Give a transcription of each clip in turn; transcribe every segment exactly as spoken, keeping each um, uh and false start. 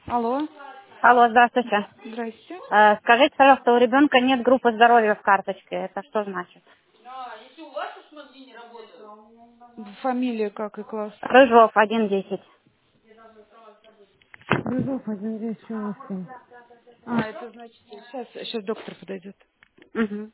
Алло, Алло, здравствуйте. здрасте. Э, Скажите, пожалуйста, у ребенка нет группы здоровья в карточке. Это что значит? Фамилия как и класс? Рыжов, один десять. Рыжов, один здесь у нас там. А, это значит, сейчас, сейчас доктор подойдет. Угу.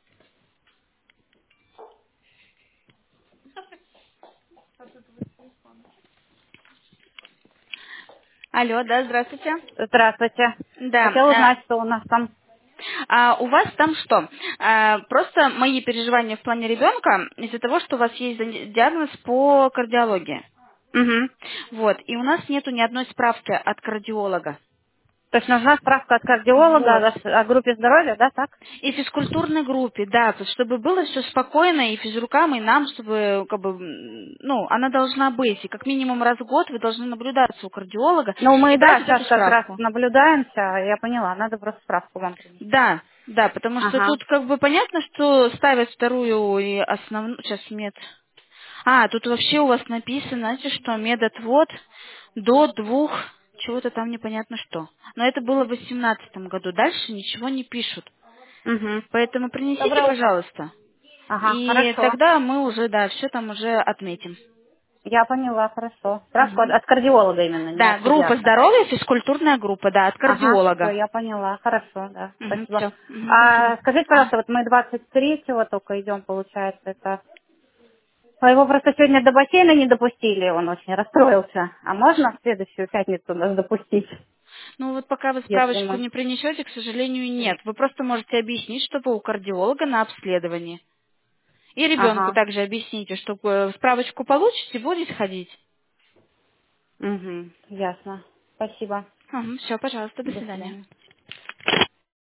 Алло, да, здравствуйте. Здравствуйте. Хотела Да, узнать, что у нас там. а, а у вас там что? А, просто мои переживания в плане ребенка из-за того, что у вас есть ди- диагноз по кардиологии. Угу. Вот, и у нас нету ни одной справки от кардиолога. То есть нужна справка от кардиолога Вот. о, о группе здоровья, да, так? И физкультурной группе, да, то есть чтобы было все спокойно и физрукам, и нам, чтобы, как бы, м, ну, она должна быть. И как минимум раз в год вы должны наблюдаться у кардиолога Ну, мы, и да, брать вот эту сейчас как раз справку. наблюдаемся, я поняла, надо просто справку вам принести. Да, да, потому что Ага. тут как бы понятно, что ставят вторую и основную, сейчас мед. А, тут вообще у вас написано, знаете что, медотвод до двух, чего-то там непонятно что. Но это было в восемнадцатом году, дальше ничего не пишут. Угу. Поэтому принесите, Доброе утро. пожалуйста, Ага, и хорошо. тогда мы уже, да, все там уже отметим. Я поняла, хорошо. Справку от, Мгм. от кардиолога именно, не Да, от группа педиатра. здоровья, физкультурная группа, да, от Ага, все, кардиолога. я поняла. Хорошо, да. Спасибо. Все, спасибо. А скажите, пожалуйста, вот мы двадцать третьего только идем, получается, это... А его просто сегодня до бассейна не допустили, он очень расстроился. А можно в следующую пятницу нас допустить, Ну вот пока вы если справочку мы... не принесете, к сожалению, нет. Вы просто можете объяснить, что вы у кардиолога на обследовании. И ребенку Ага. также объясните, что э, справочку получите, будете ходить. Угу, ясно. Спасибо. Все, пожалуйста, до До свидания. свидания.